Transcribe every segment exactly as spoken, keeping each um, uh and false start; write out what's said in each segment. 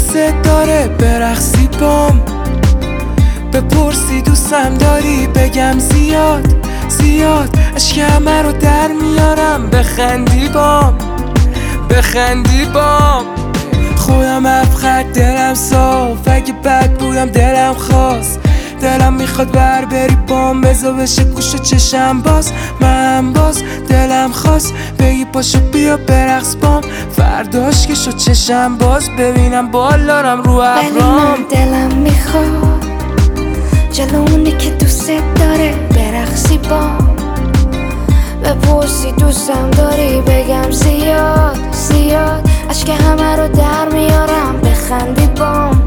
دوست داره برقصی بام، بپرسی دوستم داری بگم زیاد زیاد، عشق همه رو در میارم بخندی بام بخندی بام. خودم افخر دلم صاف، اگه بد بودم دلم خواست، دلم میخواد بر بری بام، بزا بشه گوش و چشم باز، من باز دلم خواست بگی پاشو بیا برقص بام، فرداش که شد چشم باز ببینم بالارم رو ابرام. ولی من دلم میخواد جلو اونی که دوست داره برقصی بام، بپرسی دوستم داری بگم زیاد زیاد، عشق همه رو در میارم بخندی بام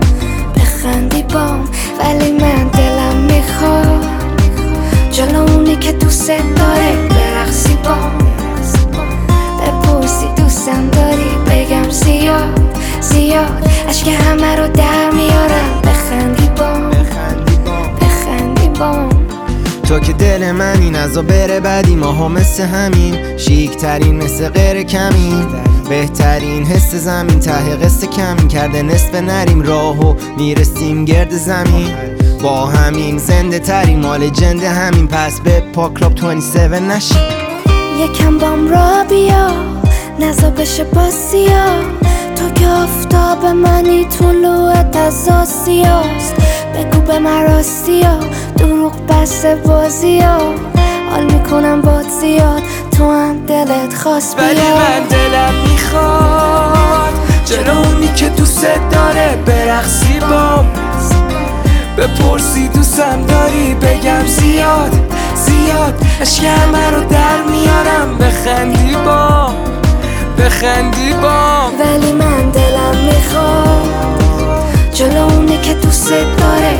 بخندی بام. ولی من دلم میخواد جلو اونی که دوست داره برقصی بام، بپرسی دوستم داری بگم زیاد زیاد، عشق همه رو در میارم بخندی بام بخندی بام. تو که دل منی نزا بره بدی، ما هم مثل همین، شیک ترین مثل غیر کمین، بهترین حس زمین، ته قصه کمین کرده نصف نریم راهو میرسیم گرد زمین، با همین زنده ترین مال جنده همین، پس به پاک کلاب بیست و هفت نشیم. یکم بام را بیا نزا بشه باسیا، تو که آفتاب منی طلوعت از آسیاست، بگو به من راستیا دروغ بس بازیا، حال میکنم باد زیاد تو هم دلت خواست بیا. ولی من دلم میخواد جلو اونی که دوست داره برقصی بام، بپرسی دوستم داری بگم زیاد زیاد، عشق همه رو در میارم بخندی بام بخندی بام. ولی من دلم میخواد جلو اونی که دوست داره